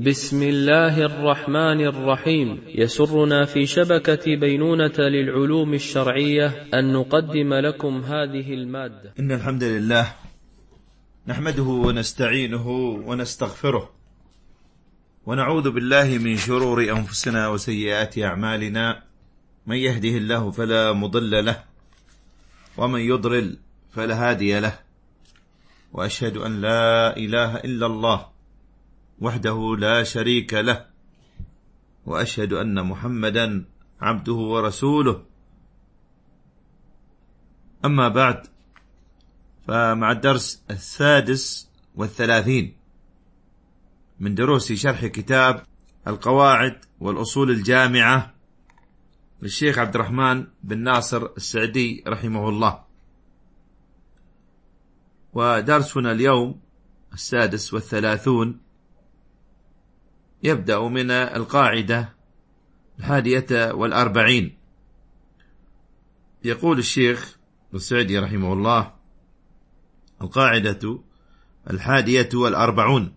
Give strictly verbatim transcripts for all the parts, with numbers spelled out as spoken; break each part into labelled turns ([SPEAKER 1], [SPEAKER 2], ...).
[SPEAKER 1] بسم الله الرحمن الرحيم. يسرنا في شبكة بينونة للعلوم الشرعية أن نقدم لكم هذه المادة.
[SPEAKER 2] إن الحمد لله نحمده ونستعينه ونستغفره ونعوذ بالله من شرور أنفسنا وسيئات أعمالنا، من يهده الله فلا مضل له ومن يضلل فلا هادي له، وأشهد أن لا إله إلا الله وحده لا شريك له، وأشهد أن محمدا عبده ورسوله. أما بعد، فمع الدرس السادس والثلاثين من دروس شرح كتاب القواعد والأصول الجامعة للشيخ عبد الرحمن بن ناصر السعدي رحمه الله. ودرسنا اليوم السادس والثلاثون يبدأ من القاعدة الحادية والأربعين. يقول الشيخ السعدي رحمه الله: القاعدة الحادية والأربعون: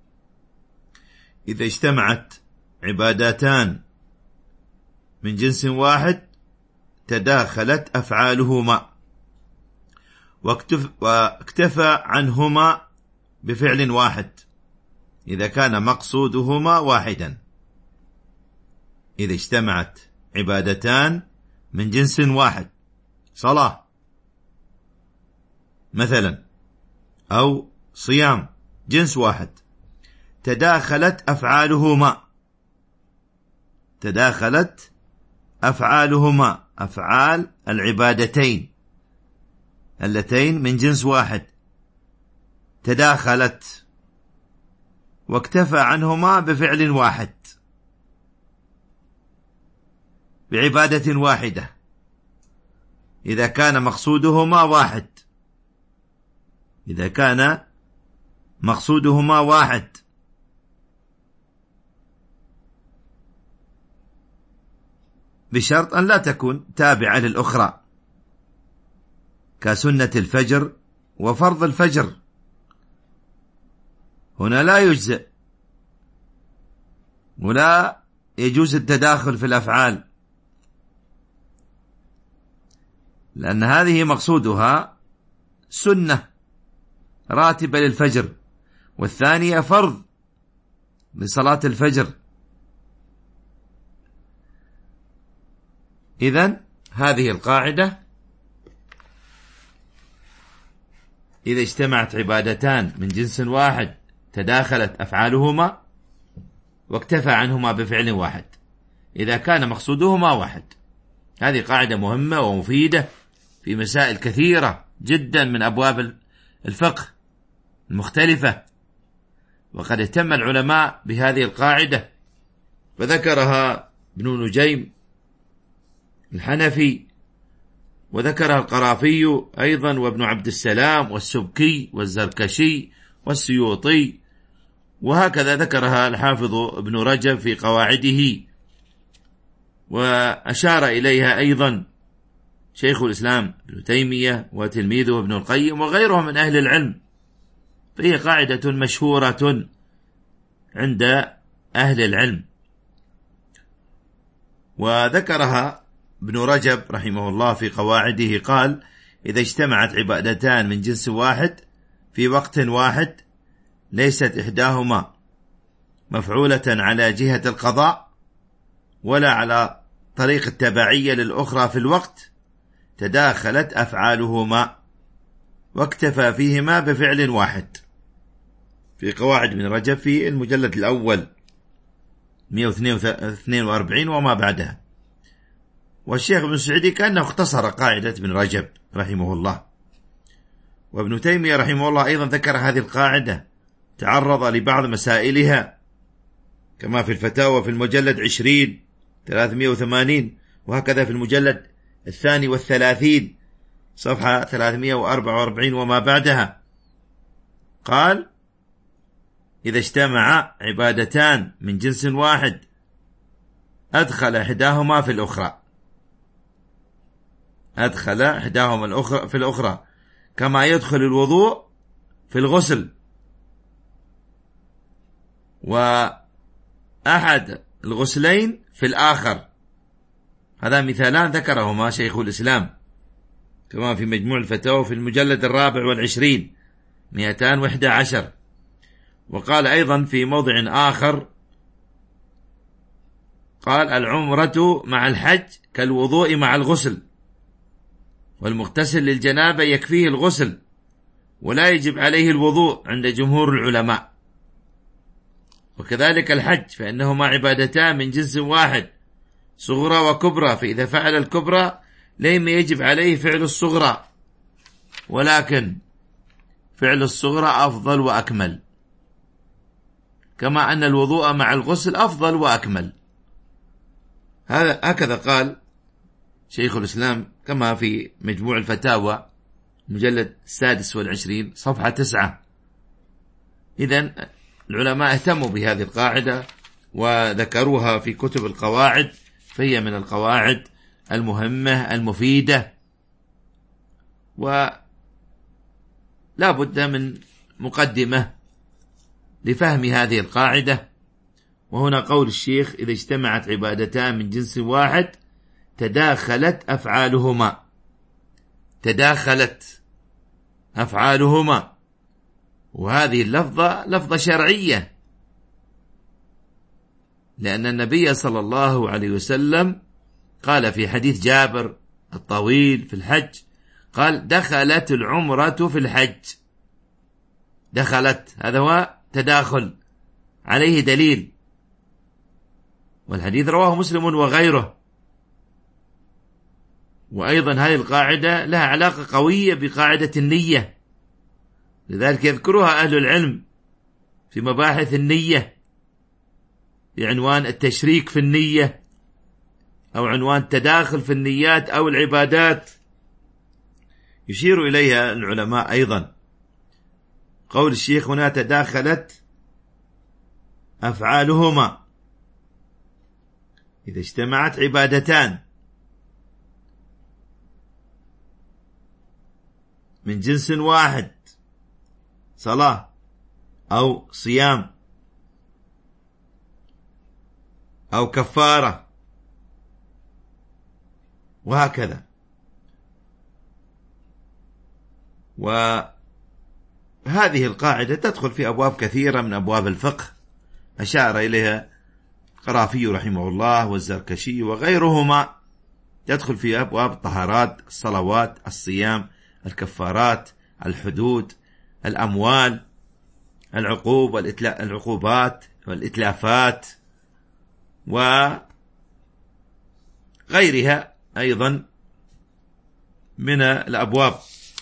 [SPEAKER 2] إذا اجتمعت عبادتان من جنس واحد تداخلت أفعالهما واكتفى عنهما بفعل واحد إذا كان مقصودهما واحدا. إذا اجتمعت عبادتان من جنس واحد، صلاة مثلا أو صيام، جنس واحد، تداخلت أفعالهما تداخلت أفعالهما أفعال العبادتين اللتين من جنس واحد تداخلت واكتفى عنهما بفعل واحد بعبادة واحدة إذا كان مقصودهما واحد إذا كان مقصودهما واحد بشرط أن لا تكون تابعة للأخرى، كسنة الفجر وفرض الفجر. هنا لا يجزئ ولا يجوز التداخل في الأفعال، لأن هذه مقصودها سنة راتبة للفجر، والثانية فرض لصلاة الفجر. إذن هذه القاعدة: إذا اجتمعت عبادتان من جنس واحد تداخلت أفعالهما واكتفى عنهما بفعل واحد إذا كان مقصودهما واحد. هذه قاعدة مهمة ومفيدة في مسائل كثيرة جدا من أبواب الفقه المختلفة، وقد اهتم العلماء بهذه القاعدة فذكرها ابن نجيم الحنفي، وذكرها القرافي أيضا، وابن عبد السلام والسبكي والزركشي والسيوطي، وهكذا ذكرها الحافظ ابن رجب في قواعده، وأشار إليها أيضا شيخ الإسلام ابن تيمية وتلميذه ابن القيم وغيرهم من أهل العلم. فهي قاعدة مشهورة عند أهل العلم. وذكرها ابن رجب رحمه الله في قواعده، قال: إذا اجتمعت عبادتان من جنس واحد في وقت واحد ليست إحداهما مفعولة على جهة القضاء ولا على طريق التبعية للأخرى في الوقت تداخلت أفعالهما واكتفى فيهما بفعل واحد. في قواعد ابن رجب في المجلد الأول مئة واثنين وأربعين وما بعدها. والشيخ ابن السعدي كأنه اختصر قاعدة ابن رجب رحمه الله. وابن تيمية رحمه الله أيضا ذكر هذه القاعدة، تعرض لبعض مسائلها كما في الفتاوى في المجلد عشرين ثلاثمائة وثمانين، وهكذا في المجلد الثاني والثلاثين صفحة ثلاثمائة وأربعة وأربعين وما بعدها. قال: إذا اجتمع عبادتان من جنس واحد أدخل إحداهما في الأخرى أدخل إحداهما الأخرى في الأخرى كما يدخل الوضوء في الغسل. أحد الغسلين في الآخر. هذا مثالان ذكرهما شيخ الإسلام كما في مجموع الفتاوى في المجلد الرابع والعشرين مئتان وإحدى عشر. وقال أيضا في موضع آخر، قال: العمرة مع الحج كالوضوء مع الغسل، والمغتسل للجنابة يكفيه الغسل ولا يجب عليه الوضوء عند جمهور العلماء. وكذلك الحج، فإنهما عبادتان من جنس واحد، صغرى وكبرى، فإذا فعل الكبرى لم يجب عليه فعل الصغرى، ولكن فعل الصغرى أفضل وأكمل، كما أن الوضوء مع الغسل أفضل وأكمل. هذا هكذا قال شيخ الإسلام كما في مجموع الفتاوى مجلد السادس والعشرين صفحة تسعة. إذن العلماء اهتموا بهذه القاعدة وذكروها في كتب القواعد، فهي من القواعد المهمة المفيدة، ولا بد من مقدمة لفهم هذه القاعدة. وهنا قول الشيخ: إذا اجتمعت عبادتان من جنس واحد تداخلت أفعالهما. تداخلت أفعالهما، وهذه اللفظة لفظة شرعية، لأن النبي صلى الله عليه وسلم قال في حديث جابر الطويل في الحج، قال: دخلت العمرة في الحج. دخلت، هذا هو تداخل، عليه دليل، والحديث رواه مسلم وغيره. وأيضا هذه القاعدة لها علاقة قوية بقاعدة النية، لذلك يذكرها أهل العلم في مباحث النية بعنوان التشريك في النية، أو عنوان التداخل في النيات أو العبادات، يشير إليها العلماء أيضا. قول الشيخ هنا: تداخلت أفعالهما. إذا اجتمعت عبادتان من جنس واحد، صلاة أو صيام أو كفارة وهكذا، وهذه القاعدة تدخل في أبواب كثيرة من أبواب الفقه، أشار إليها القرافي رحمه الله والزركشي وغيرهما. تدخل في أبواب الطهارات، الصلوات، الصيام، الكفارات، الحدود، الأموال، العقوب والعقوبات والإتلافات وغيرها أيضا من الأبواب.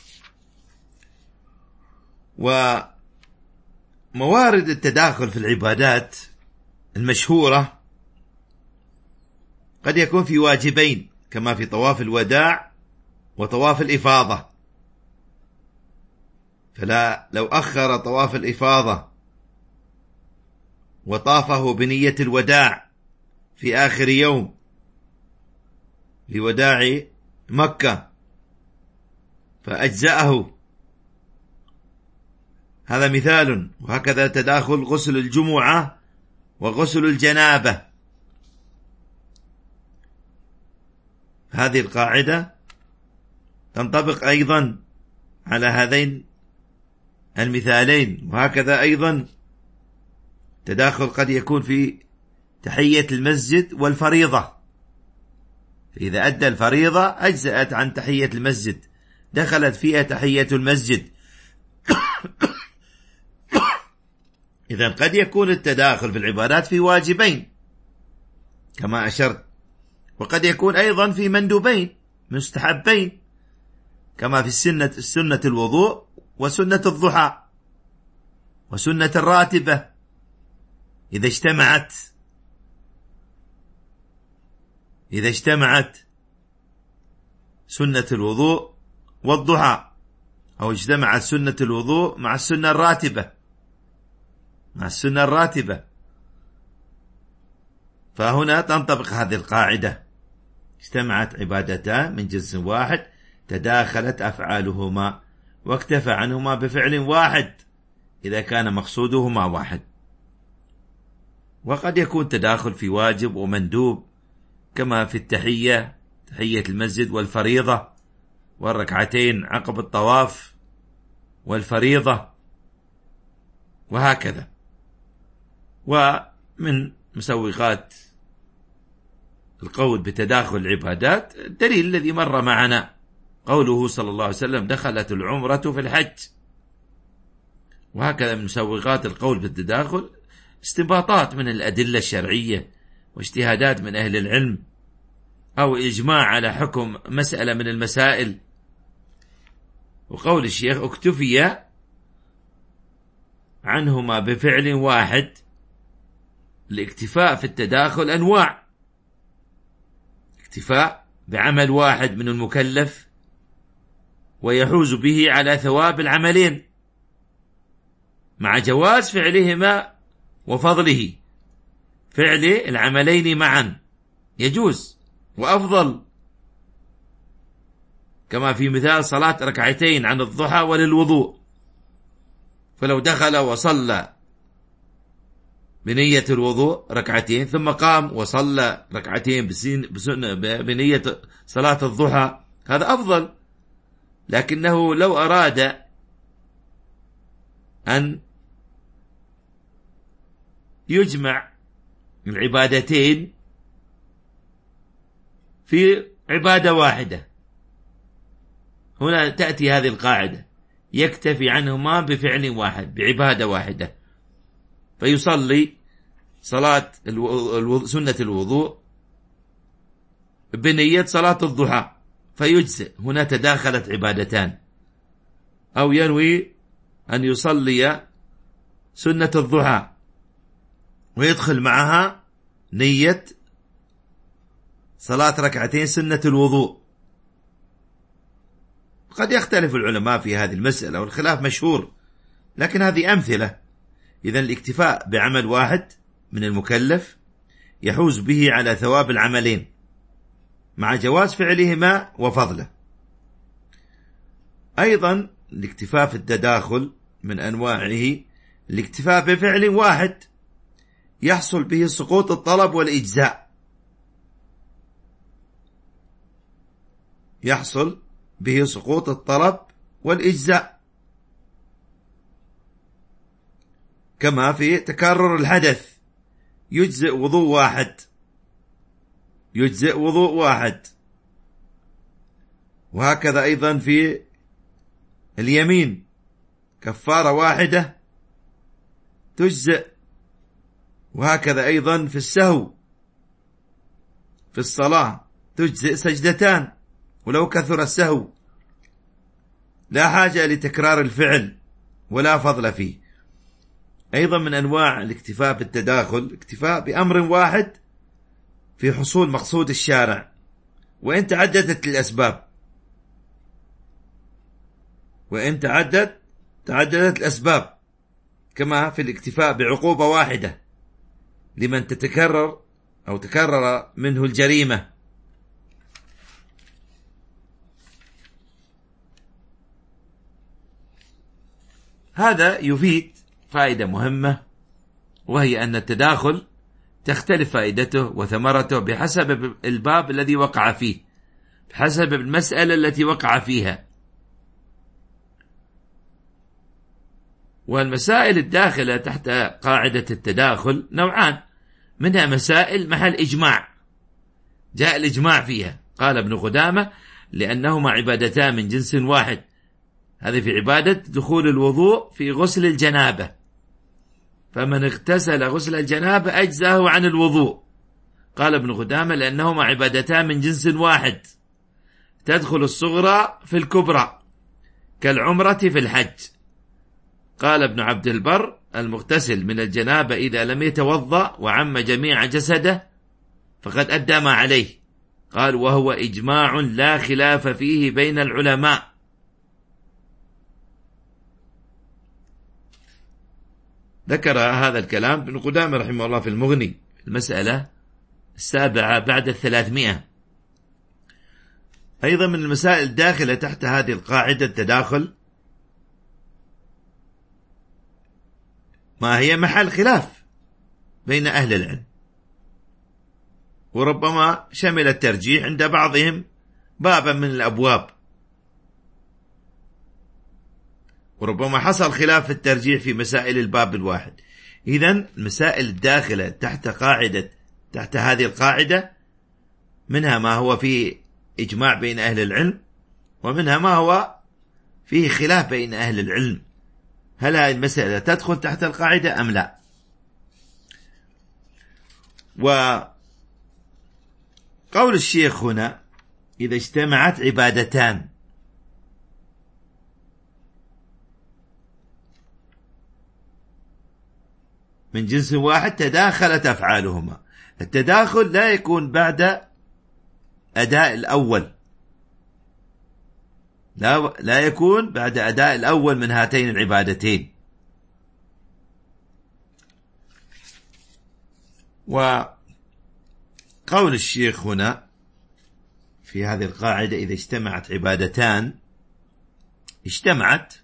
[SPEAKER 2] وموارد التداخل في العبادات المشهورة قد يكون في واجبين، كما في طواف الوداع وطواف الإفاضة. فلا لو أخر طواف الإفاضة وطافه بنية الوداع في آخر يوم لوداع مكة فأجزأه، هذا مثال. وهكذا تداخل غسل الجمعة وغسل الجنابة. هذه القاعدة تنطبق أيضا على هذين المثالين. وهكذا أيضا تداخل قد يكون في تحية المسجد والفريضة، إذا أدى الفريضة أجزأت عن تحية المسجد، دخلت فيها تحية المسجد. إذن قد يكون التداخل في العبادات في واجبين كما أشرت، وقد يكون أيضا في مندوبين مستحبين، كما في السنة, السنة الوضوء وسنة الضحى وسنة الراتبة إذا اجتمعت إذا اجتمعت سنة الوضوء والضحى، أو اجتمعت سنة الوضوء مع السنة الراتبة مع السنة الراتبة فهنا تنطبق هذه القاعدة: اجتمعت عبادتان من جنس واحد تداخلت أفعالهما واكتفى عنهما بفعل واحد إذا كان مقصودهما واحد. وقد يكون تداخل في واجب ومندوب، كما في التحية، تحية المسجد، والفريضة، والركعتين عقب الطواف، والفريضة، وهكذا. ومن مسوغات القول بتداخل العبادات الدليل الذي مر معنا، قوله صلى الله عليه وسلم: دخلت العمرة في الحج. وهكذا من مسوغات القول بالتداخل استنباطات من الأدلة الشرعية، واجتهادات من أهل العلم، أو إجماع على حكم مسألة من المسائل. وقول الشيخ: اكتفي عنهما بفعل واحد. الاكتفاء في التداخل أنواع: اكتفاء بعمل واحد من المكلف ويحوز به على ثواب العملين مع جواز فعلهما وفضله. فعل العملين معا يجوز وأفضل، كما في مثال صلاة ركعتين عن الضحى وللوضوء، فلو دخل وصلى بنية الوضوء ركعتين ثم قام وصلى ركعتين بنية صلاة الضحى هذا أفضل. لكنه لو أراد أن يجمع العبادتين في عبادة واحدة، هنا تأتي هذه القاعدة: يكتفي عنهما بفعل واحد بعبادة واحدة، فيصلي صلاة الوضوء سنة الوضوء بنية صلاة الضحى فيجزئ، هنا تداخلت عبادتان. أو ينوي أن يصلي سنة الضحى ويدخل معها نية صلاة ركعتين سنة الوضوء. قد يختلف العلماء في هذه المسألة والخلاف مشهور، لكن هذه أمثلة. إذن الاكتفاء بعمل واحد من المكلف يحوز به على ثواب العملين مع جواز فعلهما وفضله. أيضا الاكتفاء في التداخل من أنواعه الاكتفاء بفعل واحد يحصل به سقوط الطلب والإجزاء، يحصل به سقوط الطلب والإجزاء، كما في تكرر الحدث يجزئ وضوء واحد، يجزئ وضوء واحد. وهكذا أيضا في اليمين كفارة واحدة تجزئ. وهكذا أيضا في السهو في الصلاة تجزئ سجدتان ولو كثر السهو، لا حاجة لتكرار الفعل ولا فضل فيه. أيضا من أنواع الاكتفاء بالتداخل اكتفاء بأمر واحد في حصول مقصود الشارع وإن تعددت الأسباب، وإن تعدد تعددت الأسباب، كما في الاكتفاء بعقوبة واحدة لمن تتكرر أو تكرر منه الجريمة. هذا يفيد فائدة مهمة، وهي أن التداخل تختلف فائدته وثمرته بحسب الباب الذي وقع فيه، بحسب المسألة التي وقع فيها. والمسائل الداخلة تحت قاعدة التداخل نوعان: منها مسائل محل إجماع جاء الإجماع فيها، قال ابن قدامة: لأنهما عبادتان من جنس واحد. هذه في عبادة دخول الوضوء في غسل الجنابة، فمن اغتسل غسل الجنابة أجزاه عن الوضوء. قال ابن قدامة: لأنهما عبادتان من جنس واحد تدخل الصغرى في الكبرى كالعمرة في الحج. قال ابن عبد البر: المغتسل من الجنابة إذا لم يتوضأ وعم جميع جسده فقد أدى ما عليه. قال: وهو إجماع لا خلاف فيه بين العلماء. ذكر هذا الكلام ابن قدامة رحمه الله في المغني المسألة السابعة بعد الثلاثمائة. أيضا من المسائل الداخلة تحت هذه القاعدة التداخل ما هي محل خلاف، بين أهل العلم، وربما شمل الترجيح عند بعضهم بابا من الأبواب، وربما حصل خلاف في الترجيح في مسائل الباب الواحد. إذن المسائل الداخلة تحت قاعدة تحت هذه القاعدة منها ما هو فيه إجماع بين أهل العلم، ومنها ما هو فيه خلاف بين أهل العلم، هل هذه المسألة تدخل تحت القاعدة أم لا. وقول الشيخ هنا إذا اجتمعت عبادتان من جنس واحد تداخلت أفعالهما. التداخل لا يكون بعد أداء الأول، لا, لا يكون بعد أداء الأول من هاتين العبادتين. وقول الشيخ هنا في هذه القاعدة إذا اجتمعت عبادتان، اجتمعت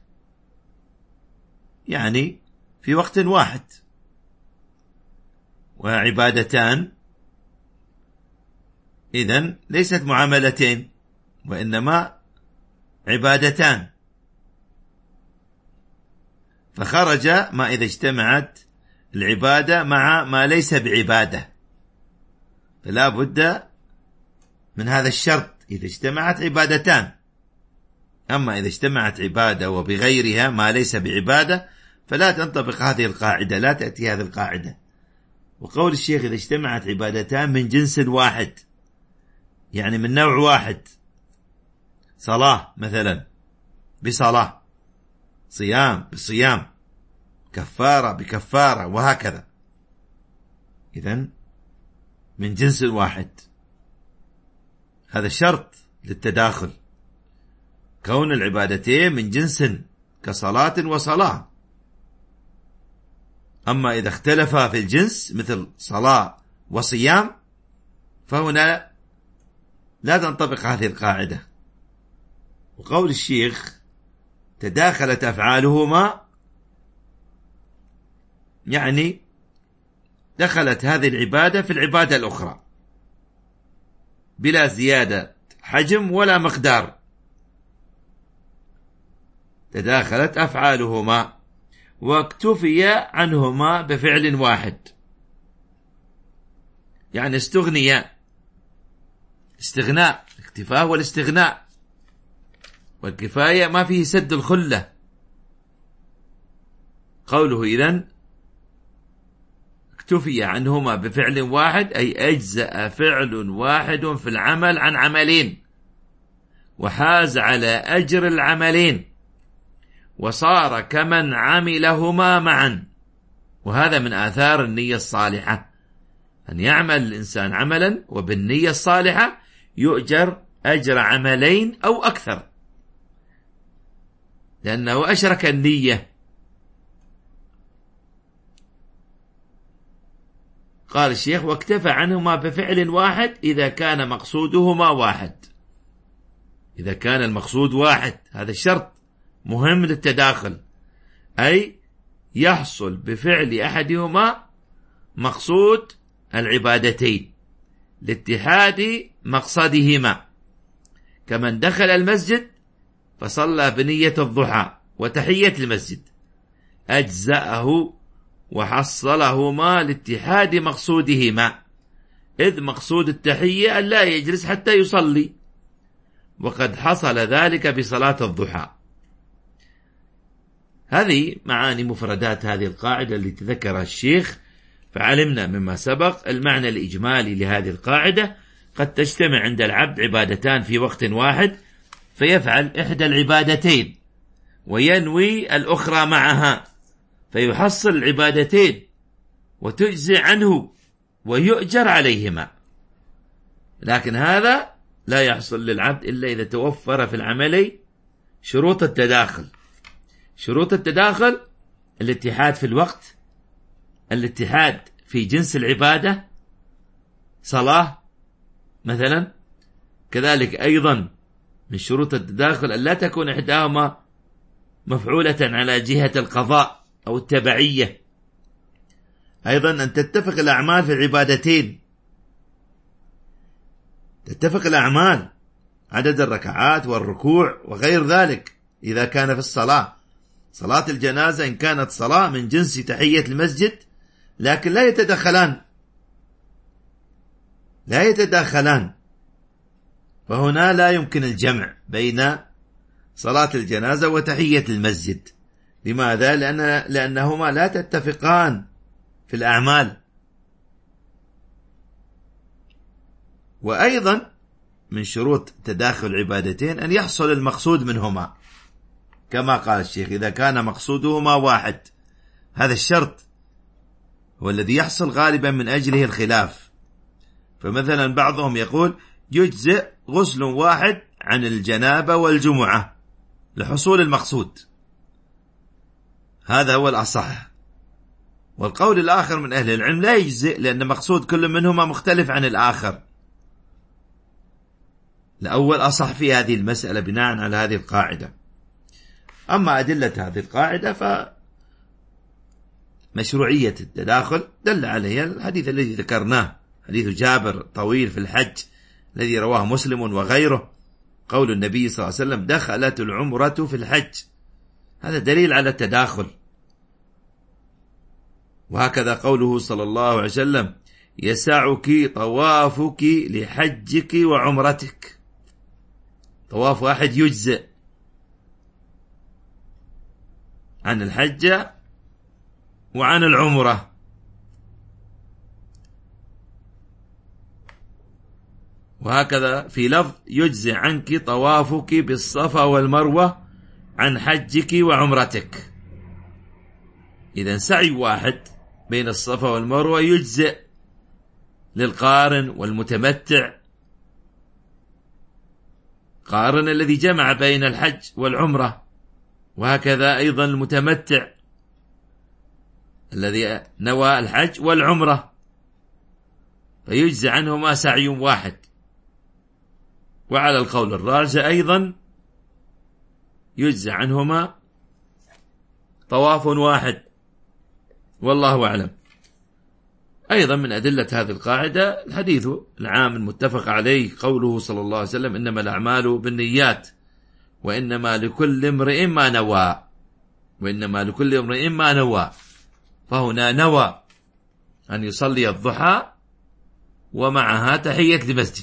[SPEAKER 2] يعني في وقت واحد، وعبادتان إذن ليست معاملتين وإنما عبادتان، فخرج ما إذا اجتمعت العبادة مع ما ليس بعبادة، فلا بد من هذا الشرط إذا اجتمعت عبادتان. أما إذا اجتمعت عبادة وبغيرها ما ليس بعبادة فلا تنطبق هذه القاعدة، لا تأتي هذه القاعدة. وقول الشيخ إذا اجتمعت عبادتان من جنس واحد، يعني من نوع واحد، صلاة مثلا بصلاة، صيام بصيام، كفارة بكفارة، وهكذا، إذن من جنس واحد. هذا شرط للتداخل، كون العبادتين من جنس كصلاة وصلاة. أما إذا اختلفا في الجنس مثل صلاة وصيام فهنا لا تنطبق هذه القاعدة. وقول الشيخ تداخلت أفعالهما، يعني دخلت هذه العبادة في العبادة الأخرى بلا زيادة حجم ولا مقدار، تداخلت أفعالهما واكتفي عنهما بفعل واحد، يعني استغنيا، استغناء، الاكتفاء والاستغناء، والكفاية ما فيه سد الخلة. قوله إذن اكتفي عنهما بفعل واحد أي أجزأ فعل واحد في العمل عن عملين، وحاز على أجر العملين، وصار كمن عملهما معا. وهذا من آثار النية الصالحة، أن يعمل الإنسان عملا وبالنية الصالحة يؤجر أجر عملين أو أكثر، لأنه أشرك النية. قال الشيخ واكتفى عنهما بفعل واحد إذا كان مقصودهما واحد. إذا كان المقصود واحد، هذا الشرط مهم للتداخل، أي يحصل بفعل أحدهما مقصود العبادتين لاتحاد مقصدهما، كمن دخل المسجد فصلى بنية الضحى وتحية المسجد، أجزأه وحصلهما لاتحاد مقصودهما، إذ مقصود التحية أن لا يجلس حتى يصلي، وقد حصل ذلك بصلاة الضحى. هذه معاني مفردات هذه القاعدة التي ذكرها الشيخ. فعلمنا مما سبق المعنى الإجمالي لهذه القاعدة، قد تجتمع عند العبد عبادتان في وقت واحد فيفعل إحدى العبادتين وينوي الأخرى معها، فيحصل العبادتين وتجزي عنه ويؤجر عليهما. لكن هذا لا يحصل للعبد إلا إذا توفر في العمل شروط التداخل. شروط التداخل الاتحاد في الوقت، الاتحاد في جنس العبادة، صلاة مثلا. كذلك أيضا من شروط التداخل أن لا تكون إحداهما مفعولة على جهة القضاء أو التبعية، أيضا أن تتفق الأعمال في العبادتين، تتفق الأعمال عدد الركعات والركوع وغير ذلك. إذا كان في الصلاة، صلاة الجنازة إن كانت صلاة من جنس تحية المسجد لكن لا يتدخلان لا يتداخلان فهنا لا يمكن الجمع بين صلاة الجنازة وتحية المسجد. لماذا؟ لأن لأنهما لا تتفقان في الأعمال. وأيضا من شروط تداخل العبادتين أن يحصل المقصود منهما، كما قال الشيخ إذا كان مقصودهما واحد. هذا الشرط هو الذي يحصل غالبا من أجله الخلاف. فمثلا بعضهم يقول يجزئ غسل واحد عن الجنابة والجمعة لحصول المقصود، هذا هو الأصح. والقول الآخر من أهل العلم لا يجزئ لأن مقصود كل منهما مختلف عن الآخر. الأول أصح في هذه المسألة بناء على هذه القاعدة. أما أدلة هذه القاعدة فمشروعية التداخل دل عليها الحديث الذي ذكرناه، حديث جابر طويل في الحج الذي رواه مسلم وغيره، قول النبي صلى الله عليه وسلم دخلت العمرة في الحج، هذا دليل على التداخل. وهكذا قوله صلى الله عليه وسلم يسعك طوافك لحجك وعمرتك، طواف واحد يجزئ عن الحجة وعن العمرة. وهكذا في لفظ يجزئ عنك طوافك بالصفا والمروة عن حجك وعمرتك. إذن سعي واحد بين الصفا والمروة يجزئ للقارن والمتمتع، قارن الذي جمع بين الحج والعمرة، وهكذا أيضا المتمتع الذي نوى الحج والعمرة، فيجزي عنهما سعي واحد. وعلى القول الراجح أيضا يجزي عنهما طواف واحد، والله أعلم. أيضا من أدلة هذه القاعدة الحديث العام المتفق عليه قوله صلى الله عليه وسلم إنما الأعمال بالنيات وإنما لكل امرئ ما نوى، وإنما لكل امرئ ما نوى. فهنا نوى أن يصلي الضحى ومعها تحية لمسجد،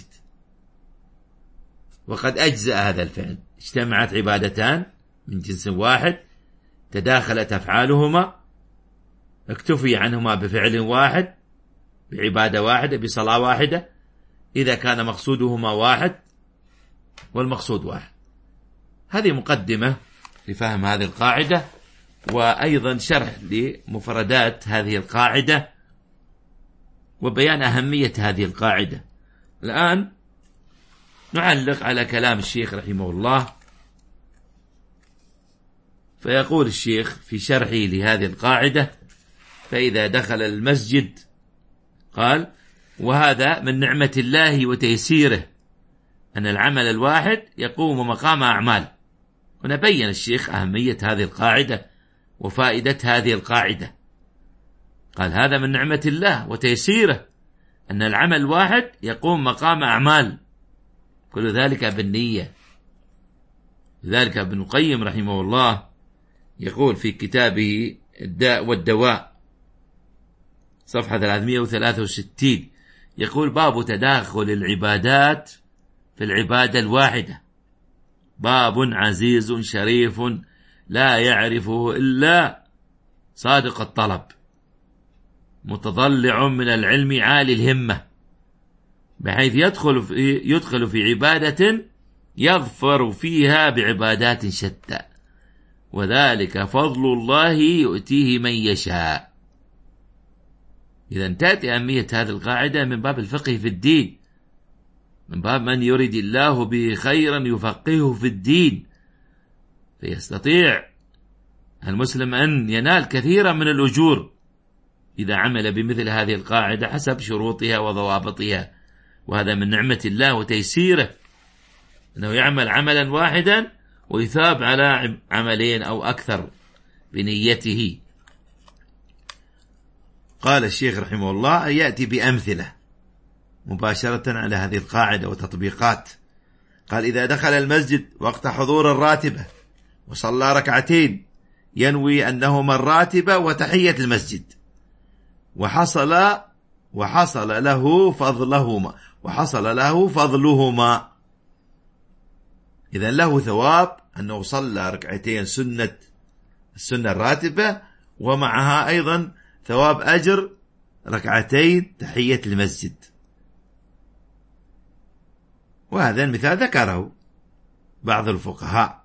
[SPEAKER 2] وقد أجزأ هذا الفعل، اجتمعت عبادتان من جنس واحد تداخلت أفعالهما، اكتفي عنهما بفعل واحد بعبادة واحدة بصلاة واحدة إذا كان مقصودهما واحد والمقصود واحد. هذه مقدمة لفهم هذه القاعدة، وأيضا شرح لمفردات هذه القاعدة وبيان أهمية هذه القاعدة. الآن نعلق على كلام الشيخ رحمه الله. فيقول الشيخ في شرحه لهذه القاعدة فإذا دخل المسجد قال وهذا من نعمة الله وتيسيره أن العمل الواحد يقوم مقام أعمال. ونبين الشيخ أهمية هذه القاعدة وفائدة هذه القاعدة. قال هذا من نعمة الله وتيسيره أن العمل الواحد يقوم مقام أعمال، كل ذلك بالنية. لذلك ابن القيم رحمه الله يقول في كتابه الداء والدواء صفحة ثلاثمائة وثلاثة وستين يقول باب تداخل العبادات في العبادة الواحدة، باب عزيز شريف لا يعرفه إلا صادق الطلب متضلع من العلم عالي الهمة، بحيث يدخل في, يدخل في عبادة يظفر فيها بعبادات شتى، وذلك فضل الله يؤتيه من يشاء. إذا تأتي أهمية هذه القاعدة من باب الفقه في الدين، من باب من يريد الله به خيرا يفقهه في الدين، فيستطيع المسلم أن ينال كثيرا من الأجور إذا عمل بمثل هذه القاعدة حسب شروطها وضوابطها. وهذا من نعمة الله وتيسيره أنه يعمل عملا واحدا ويثاب على عملين أو أكثر بنيته. قال الشيخ رحمه الله يأتي بأمثلة مباشرة على هذه القاعدة وتطبيقات. قال: إذا دخل المسجد وقت حضور الراتبة وصلى ركعتين ينوي أنهما الراتبة وتحية المسجد، وحصل وحصل له فضلهما وحصل له فضلهما إذن له ثواب أنه صلى ركعتين سنة السنة الراتبة، ومعها أيضا ثواب أجر ركعتين تحية المسجد. وهذا المثال ذكره بعض الفقهاء،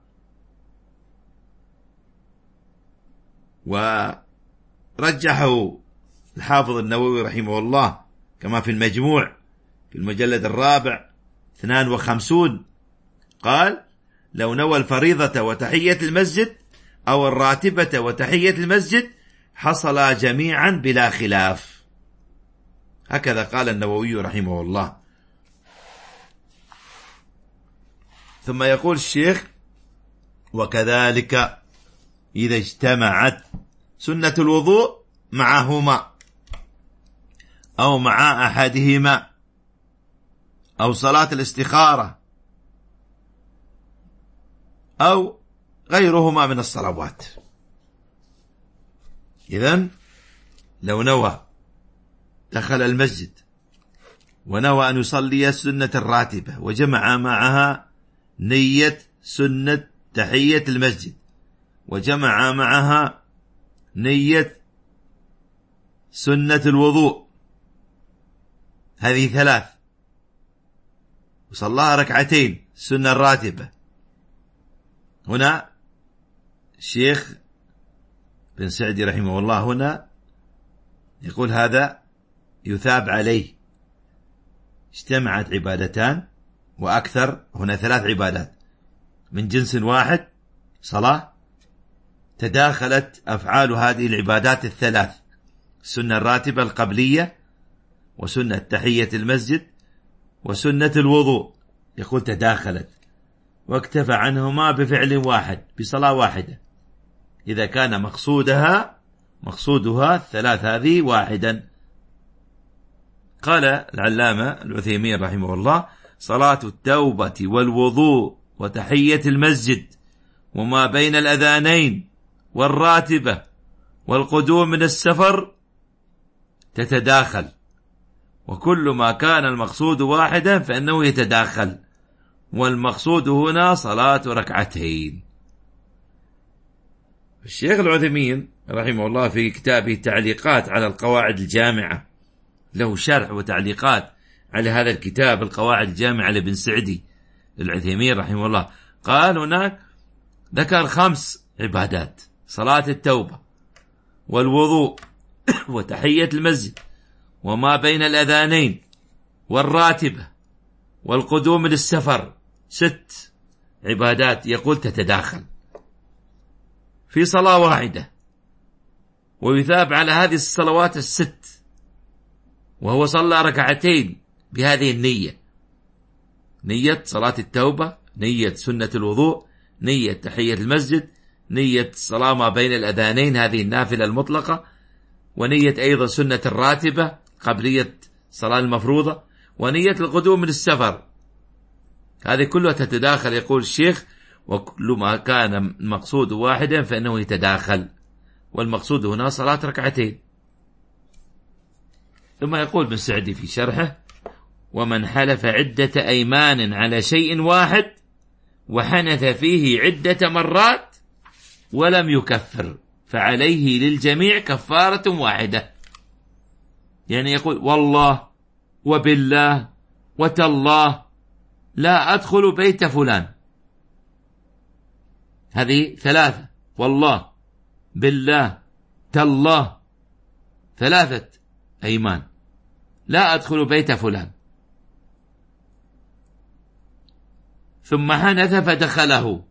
[SPEAKER 2] ورجحه الحافظ النووي رحمه الله كما في المجموع في المجلد الرابع اثنان وخمسون، قال: لو نوى الفريضة وتحية المسجد أو الراتبة وتحية المسجد حصل جميعا بلا خلاف. هكذا قال النووي رحمه الله. ثم يقول الشيخ: وكذلك إذا اجتمعت سنة الوضوء معهما أو مع أحدهما أو صلاة الاستخارة أو غيرهما من الصلوات. إذن لو نوى دخل المسجد ونوى أن يصلي السنة الراتبة وجمع معها نية سنة تحية المسجد وجمع معها نية سنة الوضوء، هذه ثلاث، وصلاها ركعتين السنة الراتبة، هنا الشيخ بن سعدي رحمه الله هنا يقول هذا يثاب عليه. اجتمعت عبادتان وأكثر، هنا ثلاث عبادات من جنس واحد صلاة، تداخلت أفعال هذه العبادات الثلاث، السنة الراتبة القبلية وسنة تحية المسجد وسنة الوضوء، يقول تداخلت واكتفى عنهما بفعل واحد بصلاة واحدة إذا كان مقصودها مقصودها الثلاث هذه واحدا. قال العلامة العثيمين رحمه الله: صلاة التوبة والوضوء وتحية المسجد وما بين الأذانين والراتبة والقدوم من السفر تتداخل، وكل ما كان المقصود واحدا فإنه يتداخل، والمقصود هنا صلاة ركعتين. الشيخ العثيمين رحمه الله في كتابه تعليقات على القواعد الجامعة، له شرح وتعليقات على هذا الكتاب القواعد الجامعة لابن سعدي العثيمين رحمه الله، قال هناك ذكر خمس عبادات: صلاة التوبة والوضوء وتحية المسجد وما بين الأذانين والراتبة والقدوم للسفر، ست عبادات يقول تتداخل في صلاة واحدة، ويثاب على هذه الصلوات الست وهو صلى ركعتين بهذه النية، نية صلاة التوبة، نية سنة الوضوء، نية تحية المسجد، نية صلاة ما بين الأذانين هذه النافلة المطلقة، ونية أيضا سنة الراتبة قبلية صلاة المفروضة، ونية القدوم من السفر، هذه كلها تتداخل. يقول الشيخ: وكل ما كان المقصود واحدا فإنه يتداخل، والمقصود هنا صلاة ركعتين. ثم يقول ابن سعدي في شرحه: ومن حلف عدة أيمان على شيء واحد وحنث فيه عدة مرات ولم يكفر فعليه للجميع كفارة واحدة. يعني يقول: والله وبالله وتالله لا أدخل بيت فلان، هذه ثلاثة، والله بالله تالله، ثلاثة أيمان، لا أدخل بيت فلان، ثم حنث فدخله،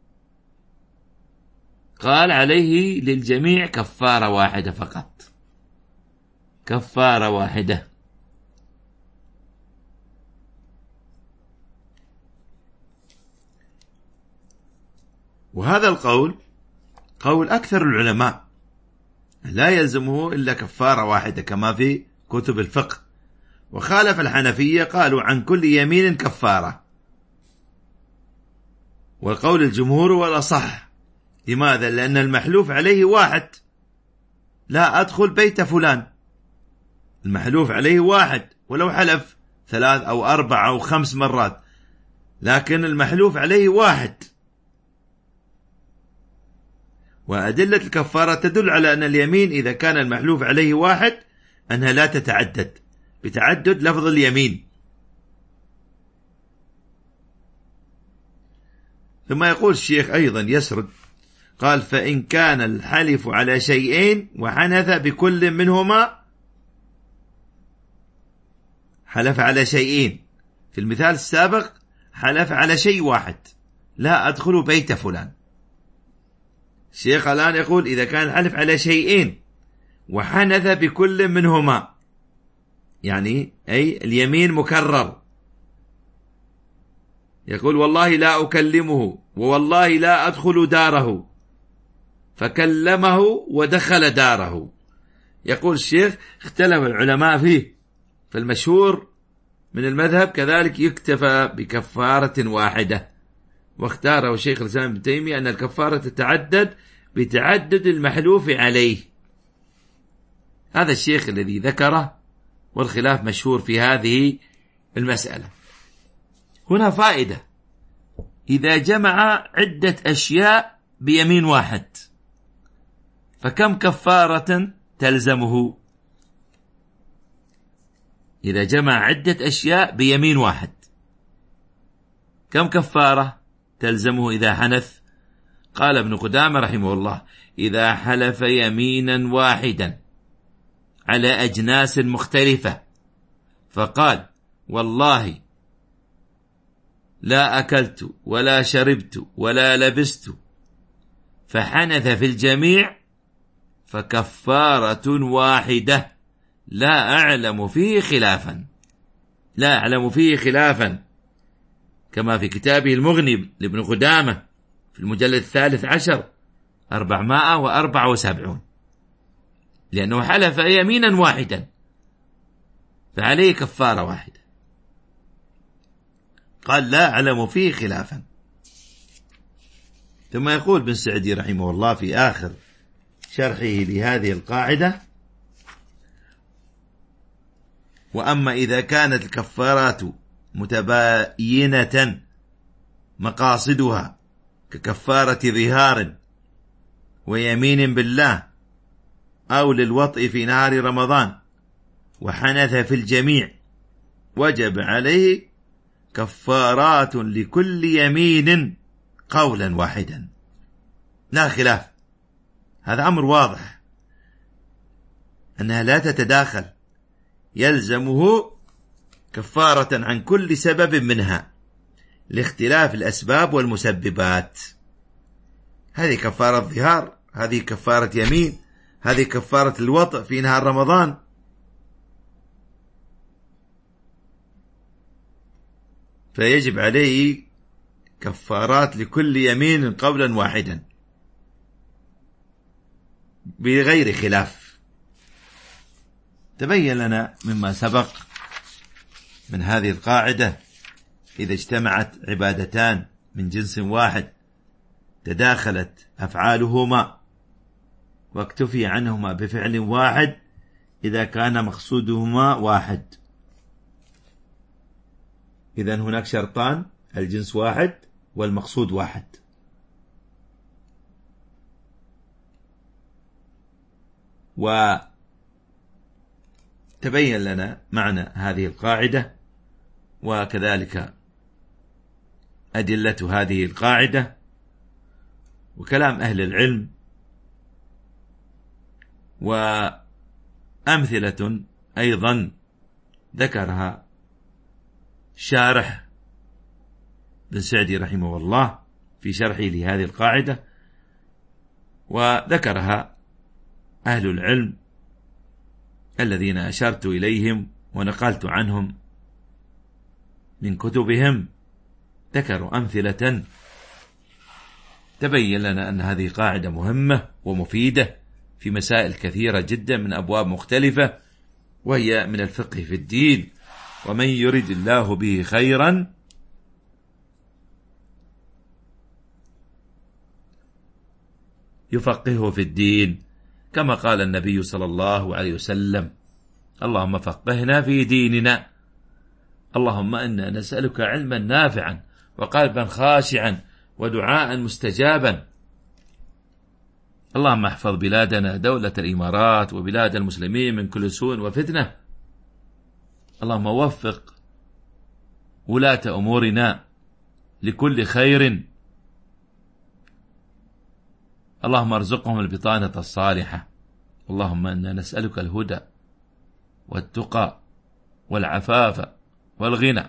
[SPEAKER 2] قال عليه للجميع كفارة واحدة فقط، كفارة واحدة. وهذا القول قول أكثر العلماء، لا يلزمه إلا كفارة واحدة كما في كتب الفقه. وخالف الحنفية، قالوا عن كل يمين كفارة، والقول الجمهور والأصح. لماذا؟ لأن المحلوف عليه واحد، لا أدخل بيت فلان، المحلوف عليه واحد ولو حلف ثلاث أو أربع أو خمس مرات، لكن المحلوف عليه واحد. وأدلة الكفارة تدل على أن اليمين إذا كان المحلوف عليه واحد أنها لا تتعدد بتعدد لفظ اليمين. ثم يقول الشيخ أيضا يسرد، قال: فإن كان الحلف على شيئين وحنث بكل منهما، حلف على شيئين، في المثال السابق حلف على شيء واحد، لا أدخل بيت فلان. الشيخ الآن يقول إذا كان الحلف على شيئين وحنث بكل منهما، يعني أي اليمين مكرر، يقول والله لا أكلمه، ووالله لا أدخل داره، فكلمه ودخل داره. يقول الشيخ اختلف العلماء فيه، فالمشهور من المذهب كذلك يكتفى بكفارة واحدة، واختاره شيخ الإسلام ابن تيمية أن الكفارة تتعدد بتعدد المحلوف عليه. هذا الشيخ الذي ذكره، والخلاف مشهور في هذه المسألة. هنا فائدة: إذا جمع عدة أشياء بيمين واحد فكم كفارة تلزمه؟ إذا جمع عدة أشياء بيمين واحد كم كفارة تلزمه إذا حنث؟ قال ابن قدامة رحمه الله: إذا حلف يمينا واحدا على أجناس مختلفة، فقال والله لا أكلت ولا شربت ولا لبست، فحنث في الجميع، فكفارة واحدة لا أعلم فيه خلافا، لا أعلم فيه خلافا، كما في كتابه المغني لابن قدامة في المجلد الثالث عشر أربعمائة وأربعة وسبعون، لأنه حلف يمينا واحدا فعليه كفارة واحدة. قال لا أعلم فيه خلافا. ثم يقول ابن سعدي رحمه الله في آخر شرحه لهذه القاعدة: وأما إذا كانت الكفارات متباينة مقاصدها ككفارة ظهار ويمين بالله أو للوطء في نهار رمضان، وحنث في الجميع، وجب عليه كفارات لكل يمين قولا واحدا، لا خلاف. هذا أمر واضح أنها لا تتداخل، يلزمه كفارة عن كل سبب منها لاختلاف الأسباب والمسببات. هذه كفارة ظهار، هذه كفارة يمين، هذه كفارة الوطء في نهار رمضان. فيجب عليه كفارات لكل يمين قولا واحدا بغير خلاف. تبين لنا مما سبق من هذه القاعدة: إذا اجتمعت عبادتان من جنس واحد تداخلت أفعالهما واكتفي عنهما بفعل واحد إذا كان مقصودهما واحد. إذن هناك شرطان: الجنس واحد والمقصود واحد. وتبين لنا معنى هذه القاعدة وكذلك أدلة هذه القاعدة وكلام أهل العلم وأمثلة أيضا ذكرها شارح بن سعدي رحمه الله في شرحه لهذه القاعدة، وذكرها أهل العلم الذين أشرت إليهم ونقلت عنهم من كتبهم، ذكروا أمثلة تبين لنا أن هذه قاعدة مهمة ومفيدة في مسائل كثيرة جدا من أبواب مختلفة، وهي من الفقه في الدين. ومن يرد الله به خيرا يفقهه في الدين، كما قال النبي صلى الله عليه وسلم: اللهم فقهنا في ديننا، اللهم إنا نسألك علما نافعا وقلبا خاشعا ودعاء مستجابا. اللهم احفظ بلادنا دولة الإمارات وبلاد المسلمين من كل سوء وفتنة. اللهم وفق ولاة أمورنا لكل خير. اللهم ارزقهم البطانة الصالحة. اللهم إنا نسألك الهدى والتقى والعفاف والغنى.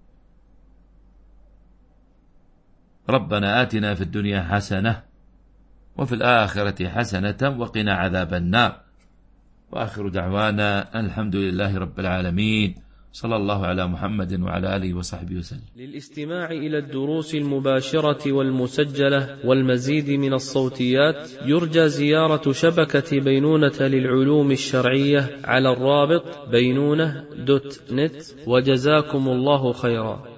[SPEAKER 2] ربنا آتنا في الدنيا حسنة وفي الآخرة حسنة وقنا عذاب النار. وآخر دعوانا الحمد لله رب العالمين، صلى الله على محمد وعلى آله وصحبه وسلم.
[SPEAKER 1] للاستماع إلى الدروس المباشرة والمسجلة والمزيد من الصوتيات يرجى زيارة شبكة بينونة للعلوم الشرعية على الرابط بينونة دوت نت. وجزاكم الله خيرا.